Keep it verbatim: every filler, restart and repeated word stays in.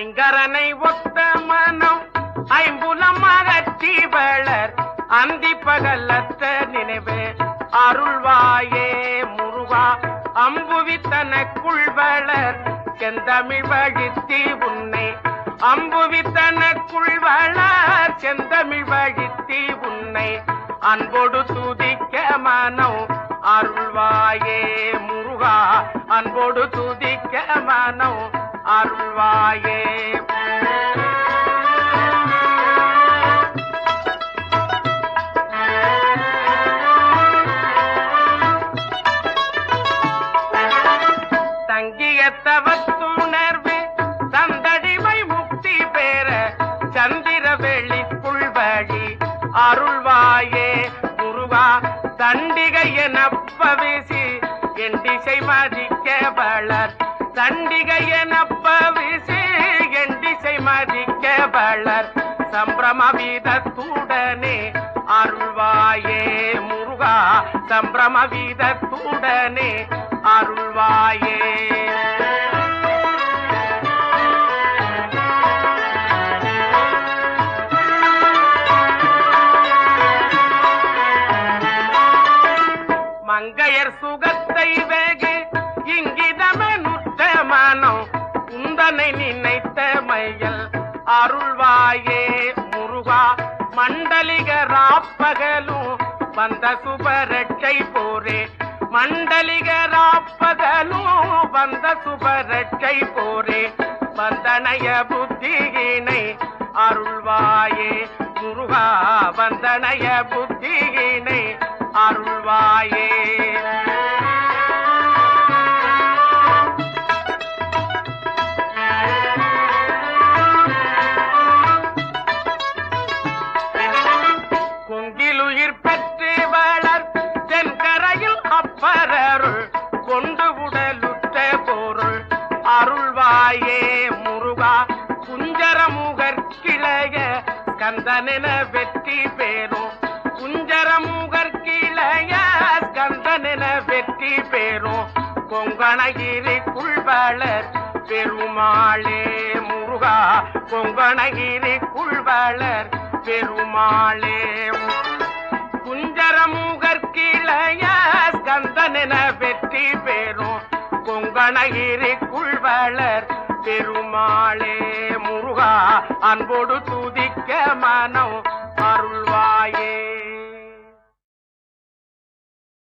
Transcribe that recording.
ஐங்கரனை ஒத்த மனம் ஐம்புலம் அகற்றி வளர் அந்தி பகலத்த நினைவு அருள்வாயே முருகா அம்புவித்தனக்குள் வளர் செந்தமிழ் வழித்தி உன்னை அம்புவித்தனக்குள் வளர் செந்தமிழ் வழித்தி உன்னை அன்போடு துதிக்க மனம் அருள்வாயே முருகா அன்போடு துதிக்க மனம் அருள்வாயே. தங்கிய தவத்துணர்வு தந்தடிமை முக்தி பெற சந்திர வெளிக்குள் வழி அருள்வாயே முருகா தண்டிகை எனப்பவிசி என் திசை மதிக்க வளர் தண்டிகை எனப்பவிசி என் திசை மதிக்க வளர் சம்பிரம வீதத்துடனே அருள்வாயே முருகா சம்பிரம வீதத்துடனே அருள்வாயே. மங்கையர் சுகத்தை வெகு இங்கிதமனுத்த மனம் உந்தனை நினைத்த மையல் அருள்வாயே முருகா மண்டலிக ராப்பகலும் வந்த சுபரட்சை போரே மண்டலிக ராப்பகலும் வந்த சுபரட்சை போரே வந்தனைய புத்தியினை அருள்வாயே முருகா வந்தனைய புத்தியினை அருள்வாயே. கொங்கிலுயிர் பெற்று வளர் தென்கரையில் அப்பரருள் கொண்டு உடலுற்ற பொருள் அருள்வாயே முருகா குஞ்சரமுகர் கிளைய கந்தனென வெற்றி பேரும் குஞ்சரமுகர் கிளைய கந்தனென வெற்றி பேரும் கொங்கணகிரி குள்வளர் பெருமாளே முருகா கொங்கணகிரி குள்வளர் பெருமாளே குஞ்சரமுகர் கிளைய கந்தனென வெற்றி பேரும் கொங்கணகிரி குள்வளர் பெருமாளே முருகா அன்போடு துதிக்க மனம்